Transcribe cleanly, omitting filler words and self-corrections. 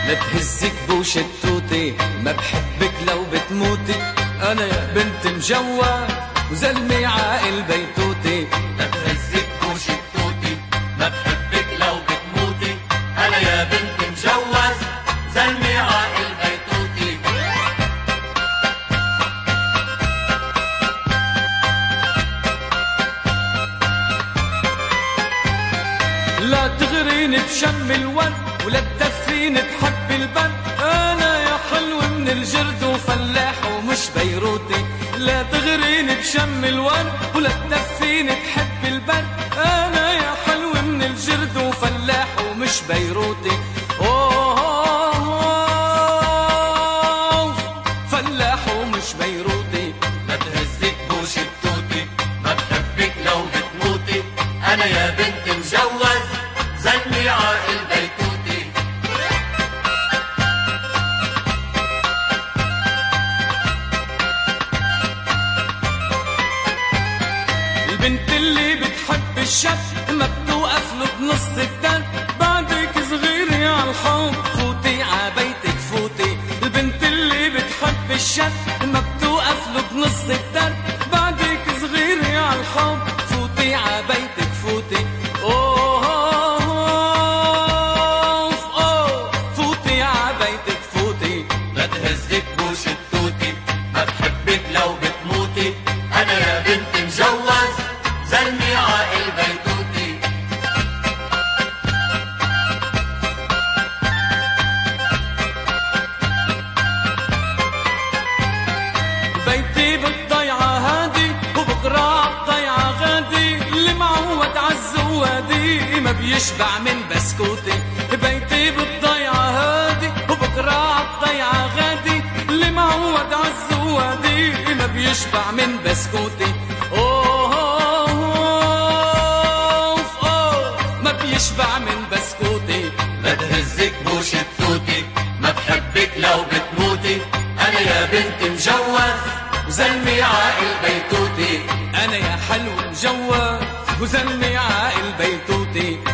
تهزك بوش التوتي، ما بحبك لو بتموتي. انا يا بنت مجوز وزلمي عاقل بيتوتي. لا تهزك بوش التوتي، ما بحبك لو بتموتي. انا يا بنت مجوز زلمي عاقل بيتوتي. لا تغريني بشم الورد ولا تدفيني بحب البرد. انا يا حلو من الجرد وفلاح ومش بيروتي. لا تغريني بشم الورد ولا تدفيني بحب البرد. انا يا حلو من الجرد وفلاح ومش بيروتي. اوه فلاح ومش بيروتي. لا تهزك بوش التوتي، ما بحبك لو بتموتي. انا يا بنت مجوز زلمي عاقل بيتوتي. البنت اللي بتحب الشاب ما بتوقف له بنص الدرب. بعدك صغيرة عالحب فوتي عبيتك فوتي. البنت اللي بتحب الشاب ما بتوقف له بنص الدرب. بعدك صغيرة عالحب فوتي عبيتك فوتي. فوتي عبيتك فوتي. لا تهزك بوش التوتي، ما بحبك لو بتموتي. انا يا بنت مجوز زلمي عاقل بيتوتي. بيتي بالضيعة هادي وبكرة عالضيعة غادي. اللي معود عالزوادي ما بيشبع من بسكوتي. بيتي بالضيعة هادي وبكرة عالضيعة غادي. اللي معود عالزوادي ما بيشبع من بسكوتي. ما بيشبع من بسكوتي. لا تهزك بوش التوتي، ما بحبك لو بتموتي. انا يا بنت مجوز وزلمي عاقل بيتوتي. انا يا حلو مجوز وزلمي عاقل بيتوتي.